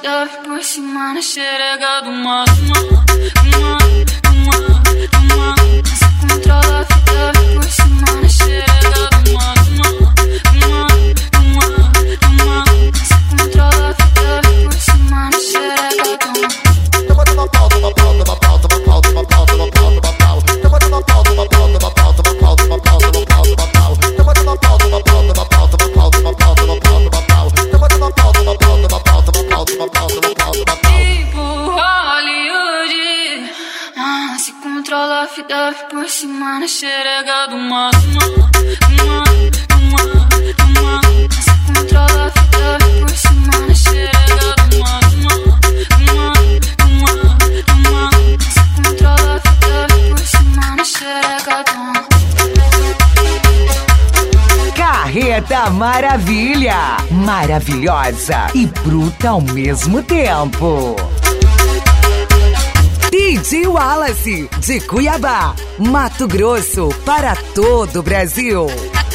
fita por cima na xerega do mato. Se controla a fita por cima na xerega do mato. Se controla a fita por cima na xerega do mato. Se controla a fita por cima na xerega do mato. Se controla a fita por cima na xerega do mato. Se controla a fita por cima na xerega do mato. Carreta Maravilha, maravilhosa e bruta ao mesmo tempo. DJ Wallace, de Cuiabá, Mato Grosso, para todo o Brasil.